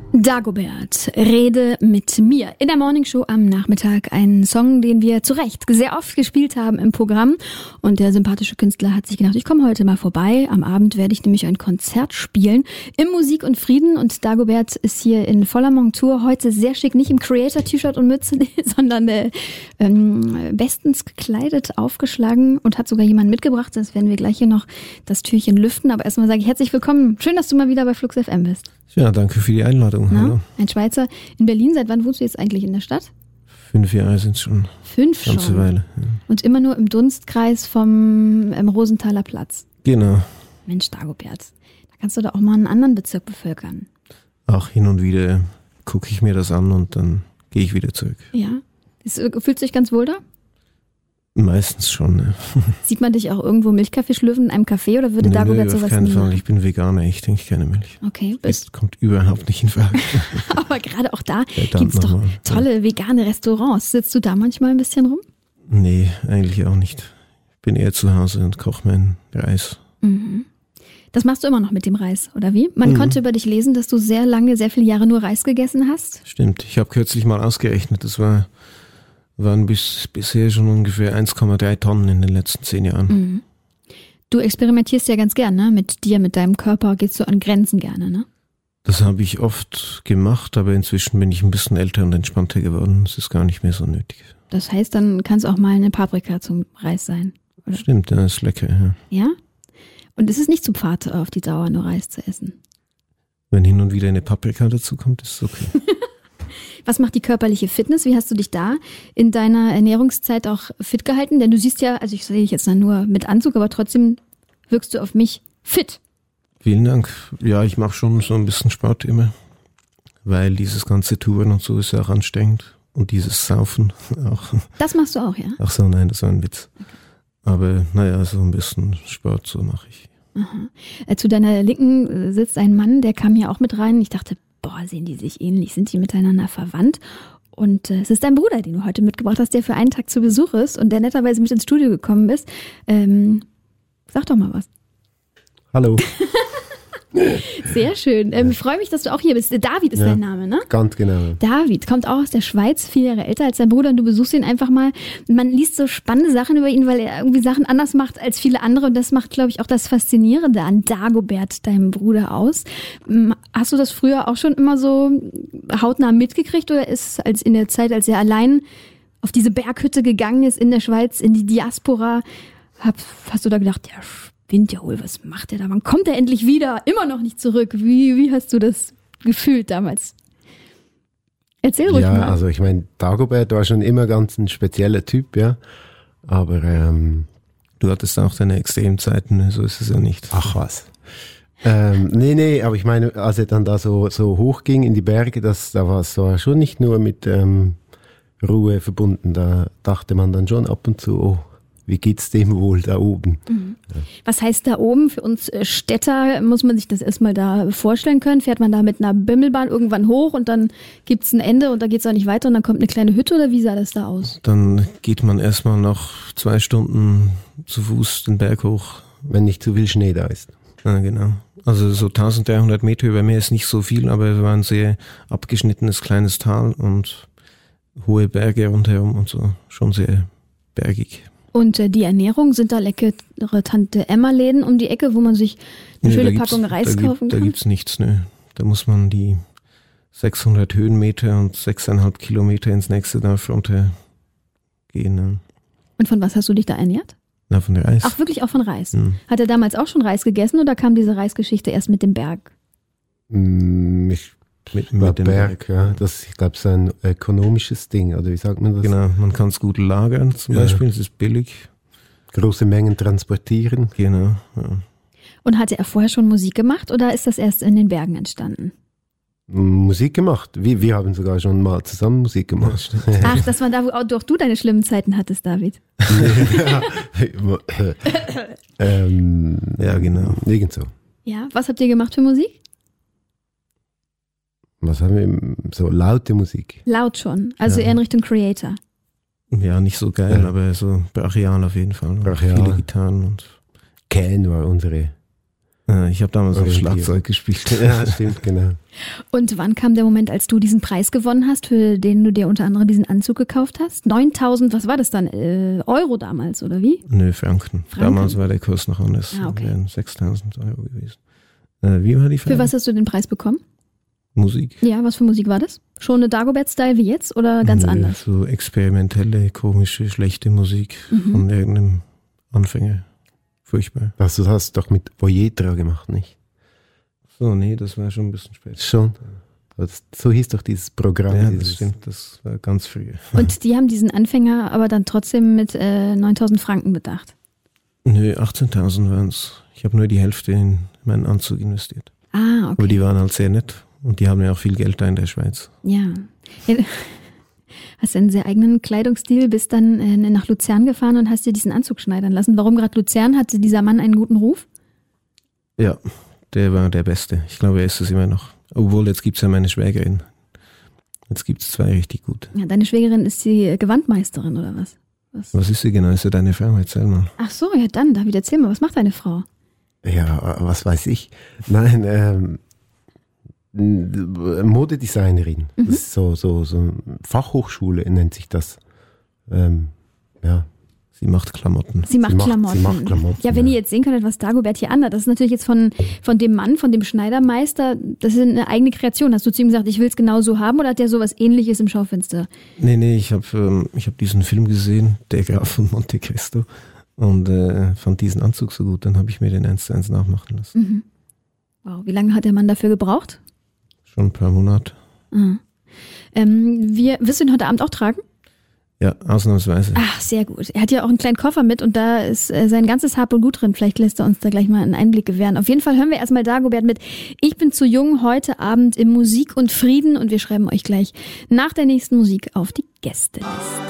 Dagobert, Rede mit mir. In der Morningshow am Nachmittag ein Song, den wir zu Recht sehr oft gespielt haben im Programm. Und der sympathische Künstler hat sich gedacht, ich komme heute mal vorbei. Am Abend werde ich nämlich ein Konzert spielen im Musik und Frieden. Und Dagobert ist hier in voller Montur, heute sehr schick, nicht im Creator-T-Shirt und Mütze, sondern bestens gekleidet, aufgeschlagen und hat sogar jemanden mitgebracht. Das werden wir gleich hier noch das Türchen lüften. Aber erstmal sage ich herzlich willkommen. Schön, dass du mal wieder bei Flux FM bist. Ja, danke für die Einladung. Na, hallo. Ein Schweizer in Berlin. Seit wann wohnst du jetzt eigentlich in der Stadt? 5 Jahre sind es schon. 5 schon? Ganze Weile. Ja. Und immer nur im Dunstkreis vom Rosenthaler Platz? Genau. Mensch, Dagobert, da kannst du da auch mal einen anderen Bezirk bevölkern. Auch hin und wieder gucke ich mir das an und dann gehe ich wieder zurück. Ja? Fühlst du dich ganz wohl da? Meistens schon, ne. Sieht man dich auch irgendwo Milchkaffee schlürfen in einem Café oder würde Dagobert sowas nie machen? Auf keinen Fall. Ich bin Veganer, ich trinke keine Milch. Okay. Das kommt überhaupt nicht in Frage. Aber gerade auch da gibt es doch tolle vegane Restaurants. Sitzt du da manchmal ein bisschen rum? Nee, eigentlich auch nicht. Ich bin eher zu Hause und koche meinen Reis. Mhm. Das machst du immer noch mit dem Reis, oder wie? Man konnte über dich lesen, dass du sehr viele Jahre nur Reis gegessen hast. Stimmt. Ich habe kürzlich mal ausgerechnet, das waren bisher schon ungefähr 1,3 Tonnen in den letzten 10 Jahren. Mhm. Du experimentierst ja ganz gern, ne? Mit dir, mit deinem Körper gehst du an Grenzen gerne, ne? Das habe ich oft gemacht, aber inzwischen bin ich ein bisschen älter und entspannter geworden. Es ist gar nicht mehr so nötig. Das heißt, dann kann es auch mal eine Paprika zum Reis sein, oder? Stimmt, das ist lecker, ja. Ja? Und ist es nicht zu fad, auf die Dauer nur Reis zu essen? Wenn hin und wieder eine Paprika dazu kommt, ist es okay. Was macht die körperliche Fitness? Wie hast du dich da in deiner Ernährungszeit auch fit gehalten? Denn du siehst ja, also ich sehe dich jetzt nur mit Anzug, aber trotzdem wirkst du auf mich fit. Vielen Dank. Ja, ich mache schon so ein bisschen Sport immer, weil dieses ganze Touren und so ist ja auch anstrengend. Und dieses Saufen auch. Das machst du auch, ja? Ach so, nein, das war ein Witz. Okay. Aber naja, so ein bisschen Sport, so mache ich. Aha. Zu deiner Linken sitzt ein Mann, der kam hier auch mit rein. Ich dachte, boah, sehen die sich ähnlich, sind die miteinander verwandt? Und es ist dein Bruder, den du heute mitgebracht hast, der für einen Tag zu Besuch ist und der netterweise mit ins Studio gekommen ist. Sag doch mal was. Hallo. Sehr schön. Ich freue mich, dass du auch hier bist. David ist dein Name, ne? Ganz genau. David kommt auch aus der Schweiz, 4 Jahre älter als dein Bruder und du besuchst ihn einfach mal. Man liest so spannende Sachen über ihn, weil er irgendwie Sachen anders macht als viele andere und das macht, glaube ich, auch das Faszinierende an Dagobert, deinem Bruder, aus. Hast du das früher auch schon immer so hautnah mitgekriegt oder ist als in der Zeit, als er allein auf diese Berghütte gegangen ist in der Schweiz, in die Diaspora, hast du da gedacht, ja, Winterhol, was macht er da? Wann kommt er endlich wieder? Immer noch nicht zurück. Wie hast du das gefühlt damals? Erzähl ruhig mal. Ja, also ich meine, Dagobert war schon immer ganz ein spezieller Typ, ja. Aber du hattest auch deine Extremzeiten, so ist es ja nicht. Ach was. Nee, aber ich meine, als er dann da so hoch ging in die Berge, da war es schon nicht nur mit Ruhe verbunden. Da dachte man dann schon ab und zu, oh, wie geht's dem wohl da oben? Mhm. Was heißt da oben? Für uns Städter muss man sich das erstmal da vorstellen können. Fährt man da mit einer Bimmelbahn irgendwann hoch und dann gibt's ein Ende und da geht's auch nicht weiter und dann kommt eine kleine Hütte oder wie sah das da aus? Dann geht man erstmal noch 2 Stunden zu Fuß den Berg hoch. Wenn nicht zu viel Schnee da ist. Ja, genau. Also so 1300 Meter über Meer ist nicht so viel, aber es war ein sehr abgeschnittenes kleines Tal und hohe Berge rundherum und so. Schon sehr bergig. Und die Ernährung, sind da leckere Tante-Emma-Läden um die Ecke, wo man sich eine schöne Packung Reis kaufen kann? Da gibt's nichts, ne. Da muss man die 600 Höhenmeter und 6,5 Kilometer ins nächste Dorf runter gehen. Ne. Und von was hast du dich da ernährt? Na, von Reis. Ach, wirklich auch von Reis? Hat er damals auch schon Reis gegessen oder kam diese Reisgeschichte erst mit dem Berg? Mit dem Berg, ja. Das, ich glaube, ist ein ökonomisches Ding, oder wie sagt man das? Genau, man kann es gut lagern zum Beispiel, es ist billig. Große Mengen transportieren. Genau, ja. Und hatte er vorher schon Musik gemacht oder ist das erst in den Bergen entstanden? Musik gemacht. Wir haben sogar schon mal zusammen Musik gemacht. Ach, das war da, wo auch du deine schlimmen Zeiten hattest, David. Ja, genau. Irgend so. Ja, was habt ihr gemacht für Musik? Was haben wir? So laute Musik. Laut schon, also eher in Richtung Creator. Ja, nicht so geil, aber so brachial auf jeden Fall. Brachial. Viele Gitarren und Can war unsere Ich habe damals auf Schlagzeug gespielt. Ja, stimmt, genau. Und wann kam der Moment, als du diesen Preis gewonnen hast, für den du dir unter anderem diesen Anzug gekauft hast? 9.000, was war das dann? Euro damals, oder wie? Nö, Franken. Damals war der Kurs noch anders. Okay. Wären 6.000 Euro gewesen. Wie war die Frage? Für was hast du den Preis bekommen? Musik. Ja, was für Musik war das? Schon eine Dagobert-Style wie jetzt oder ganz anders? So experimentelle, komische, schlechte Musik von irgendeinem Anfänger. Furchtbar. Also du hast doch mit Voyetra gemacht, nicht? So, nee, das war schon ein bisschen später. Schon? So hieß doch dieses Programm. Ja, das stimmt, das war ganz früh. Und die haben diesen Anfänger aber dann trotzdem mit 9.000 Franken bedacht? Nö, 18.000 waren es. Ich habe nur die Hälfte in meinen Anzug investiert. Ah, okay. Aber die waren halt sehr nett und die haben ja auch viel Geld da in der Schweiz. Ja. Hast du einen sehr eigenen Kleidungsstil, bist dann nach Luzern gefahren und hast dir diesen Anzug schneidern lassen. Warum gerade Luzern? Hatte dieser Mann einen guten Ruf? Ja, der war der Beste. Ich glaube, er ist es immer noch. Obwohl, jetzt gibt es ja meine Schwägerin. Jetzt gibt es 2 richtig gute. Ja, deine Schwägerin ist die Gewandmeisterin oder was? Was ist sie genau? Ist sie deine Frau? Erzähl mal. Ach so, ja dann, David, erzähl mal, was macht deine Frau? Ja, was weiß ich. Nein, Modedesignerin. Das ist so Fachhochschule nennt sich das. Ja. Sie macht Klamotten. Sie macht Klamotten. Ja, wenn ja. ihr jetzt sehen könntet, was Dagobert hier anhat, das ist natürlich jetzt von dem Mann, von dem Schneidermeister, das ist eine eigene Kreation. Hast du zu ihm gesagt, ich will es genau so haben, oder hat der sowas Ähnliches im Schaufenster? Nee, ich hab diesen Film gesehen, Der Graf von Monte Cristo, und fand diesen Anzug so gut, dann habe ich mir den 1:1 nachmachen lassen. Mhm. Wow, wie lange hat der Mann dafür gebraucht? Schon ein paar Monate. Mhm. Wirst du ihn heute Abend auch tragen? Ja, ausnahmsweise. Ach, sehr gut. Er hat ja auch einen kleinen Koffer mit und da ist sein ganzes Hab und Gut drin. Vielleicht lässt er uns da gleich mal einen Einblick gewähren. Auf jeden Fall hören wir erstmal Dagobert mit Ich bin zu jung heute Abend im Musik und Frieden und wir schreiben euch gleich nach der nächsten Musik auf die Gästeliste.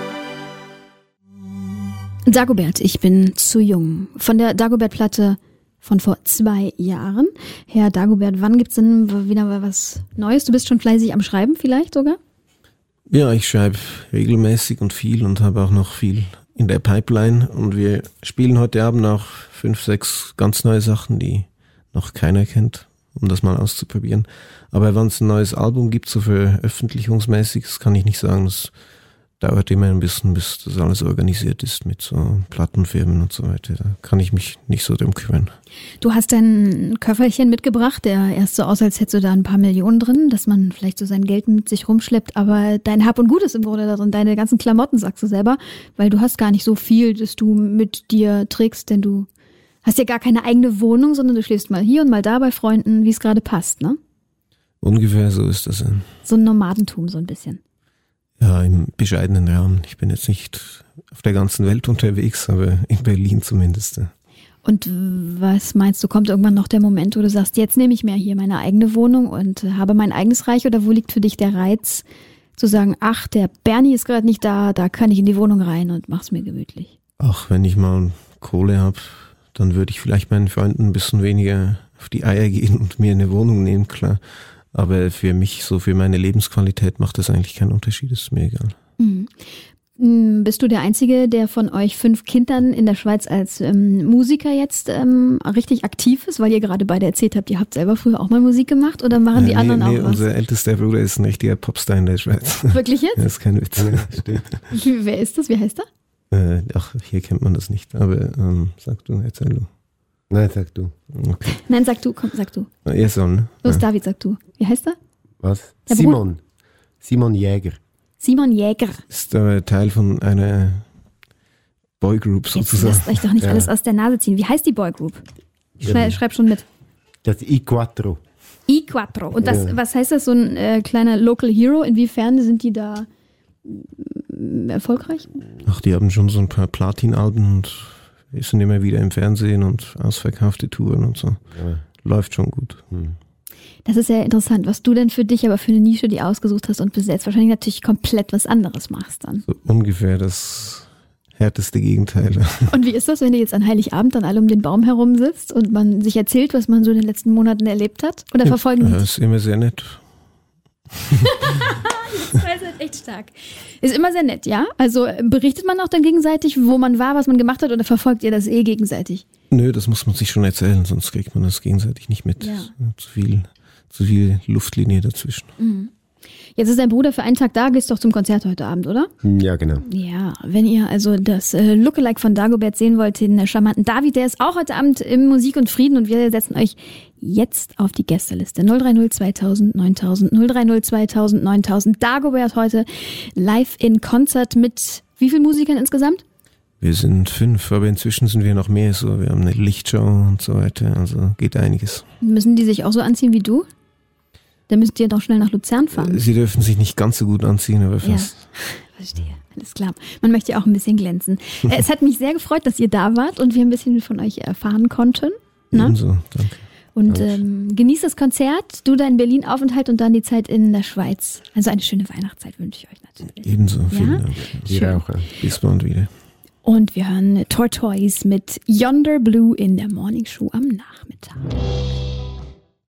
Dagobert, ich bin zu jung. Von der Dagobert-Platte von vor 2 Jahren. Herr Dagobert, wann gibt's denn wieder was Neues? Du bist schon fleißig am Schreiben vielleicht sogar? Ja, ich schreibe regelmäßig und viel und habe auch noch viel in der Pipeline. Und wir spielen heute Abend auch 5, 6 ganz neue Sachen, die noch keiner kennt, um das mal auszuprobieren. Aber wenn es ein neues Album gibt, so veröffentlichungsmäßig, das kann ich nicht sagen. Das dauert immer ein bisschen, bis das alles organisiert ist mit so Plattenfirmen und so weiter. Da kann ich mich nicht so drum kümmern. Du hast dein Köfferchen mitgebracht, der erst so aus, als hättest du da ein paar Millionen drin, dass man vielleicht so sein Geld mit sich rumschleppt, aber dein Hab und Gut ist im Grunde da drin, deine ganzen Klamotten, sagst du selber, weil du hast gar nicht so viel, das du mit dir trägst, denn du hast ja gar keine eigene Wohnung, sondern du schläfst mal hier und mal da bei Freunden, wie es gerade passt, ne? Ungefähr so ist das. So ein Nomadentum so ein bisschen. Ja, im bescheidenen Rahmen. Ich bin jetzt nicht auf der ganzen Welt unterwegs, aber in Berlin zumindest. Und was meinst du, kommt irgendwann noch der Moment, wo du sagst, jetzt nehme ich mir hier meine eigene Wohnung und habe mein eigenes Reich, oder wo liegt für dich der Reiz, zu sagen, ach, der Bernie ist gerade nicht da, da kann ich in die Wohnung rein und mach's mir gemütlich? Ach, wenn ich mal Kohle habe, dann würde ich vielleicht meinen Freunden ein bisschen weniger auf die Eier gehen und mir eine Wohnung nehmen, klar. Aber für mich, so für meine Lebensqualität, macht das eigentlich keinen Unterschied, ist mir egal. Mhm. Bist du der Einzige, der von euch 5 Kindern in der Schweiz als Musiker jetzt richtig aktiv ist, weil ihr gerade beide erzählt habt, ihr habt selber früher auch mal Musik gemacht, oder machen die anderen auch was? Unser ältester Bruder ist ein richtiger Popstar in der Schweiz. Wirklich jetzt? Das ist kein Witz. Stimmt. Wer ist das? Wie heißt er? Ach, hier kennt man das nicht, aber sag du, erzähl du. Nein, sag du. Okay. Nein, sag du, komm, sag du. Er soll, ne? Los, ja. David, sag du. Wie heißt er? Was? Der Simon. Simon Jäger. Simon Jäger. Ist Teil von einer Boygroup sozusagen. Jetzt lasst euch doch nicht alles aus der Nase ziehen. Wie heißt die Boygroup? Schreib schon mit. Das I4. I4. Und das, was heißt das, so ein kleiner Local Hero? Inwiefern sind die da erfolgreich? Ach, die haben schon so ein paar Platin-Alben und sind immer wieder im Fernsehen und ausverkaufte Touren und so. Ja. Läuft schon gut. Das ist sehr interessant, was du denn für dich aber für eine Nische, die ausgesucht hast und bis jetzt wahrscheinlich natürlich komplett was anderes machst dann. So ungefähr das härteste Gegenteil. Und wie ist das, wenn ihr jetzt an Heiligabend dann alle um den Baum herum sitzt und man sich erzählt, was man so in den letzten Monaten erlebt hat? Oder verfolgen die? Das ist immer sehr nett. Das ist echt stark. Ist immer sehr nett, ja? Also berichtet man auch dann gegenseitig, wo man war, was man gemacht hat, oder verfolgt ihr das gegenseitig? Nö, das muss man sich schon erzählen, sonst kriegt man das gegenseitig nicht mit. Ja. Zu viel Luftlinie dazwischen. Mhm. Jetzt ist dein Bruder für einen Tag da, gehst doch zum Konzert heute Abend, oder? Ja, genau. Ja, wenn ihr also das Lookalike von Dagobert sehen wollt, den charmanten David, der ist auch heute Abend im Musik und Frieden und wir setzen euch jetzt auf die Gästeliste. 030 2000 9000, 030 2000 9000. Dagobert heute live in Konzert mit wie vielen Musikern insgesamt? Wir sind 5, aber inzwischen sind wir noch mehr. So, wir haben eine Lichtshow und so weiter, also geht einiges. Müssen die sich auch so anziehen wie du? Dann müsst ihr doch schnell nach Luzern fahren. Sie dürfen sich nicht ganz so gut anziehen, aber fast. Ja, verstehe. Alles klar. Man möchte ja auch ein bisschen glänzen. Es hat mich sehr gefreut, dass ihr da wart und wir ein bisschen von euch erfahren konnten. Ebenso, danke. Und genießt das Konzert, du deinen Berlin-Aufenthalt und dann die Zeit in der Schweiz. Also eine schöne Weihnachtszeit wünsche ich euch natürlich. Ebenso, vielen Dank. Dir auch. Bis bald wieder. Und wir hören Tortoise mit Yonder Blue in der Morning Show am Nachmittag.